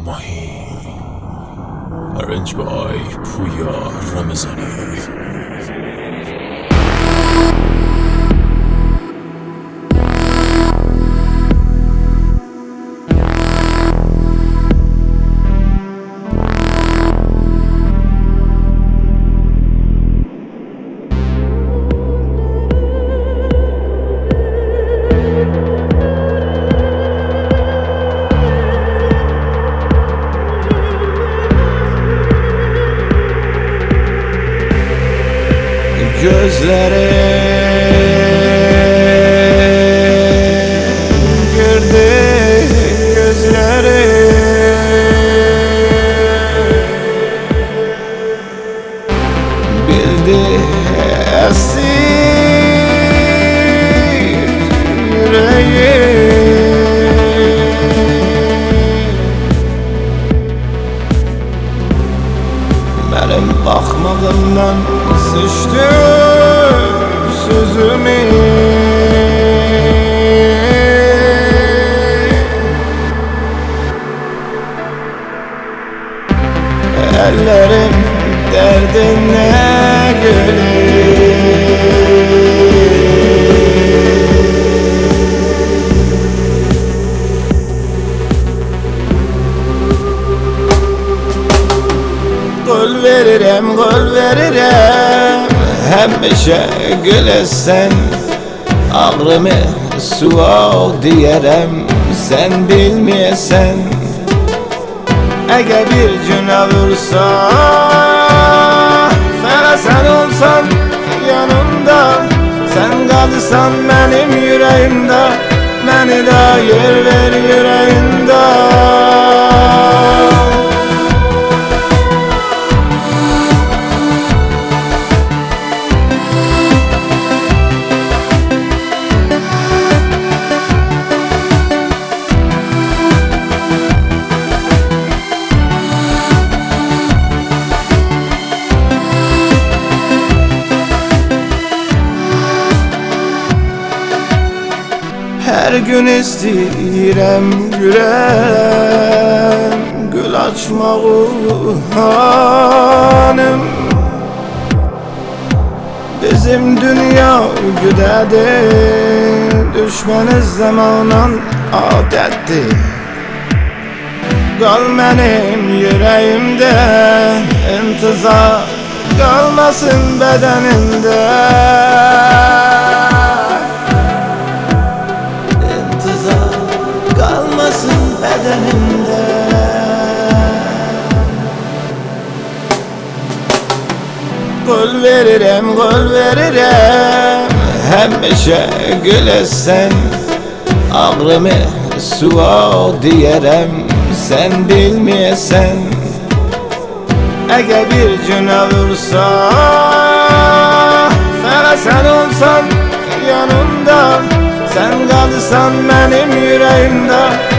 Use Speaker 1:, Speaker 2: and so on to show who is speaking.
Speaker 1: Mahi. Arranged by Puya Ramazani.
Speaker 2: Gözlere girdi, gözlere bildi esir yüreği. Benim bakmağımdan sıçtı sözümü. Ellerim derdine gelir. Gol veririm, gol veririm, hemşe gülesen. Ağrımı soğuk diyerem, sen bilmeyesen. Eğer bir gün vursa, sana sen olsan yanımda. Sen kalırsan benim yüreğimde, beni de yer ver yüreğinde. Her gün istəyirəm güləm, gül açmağı hanım. Bizim dünya güdədir, düşmeniz zamanan adətdir. Qal mənim yüreğimdə, intizar qalmasın bədənimdə. Kalmasın bedenimde. Gol veririm, gol veririm, hemşe gülesen. Ağrımı soğuk diyerem, sen bilmeyesen. Eğer bir gün vursa, sana sen olsan yanımda. Sen kalırsan benim yüreğimde,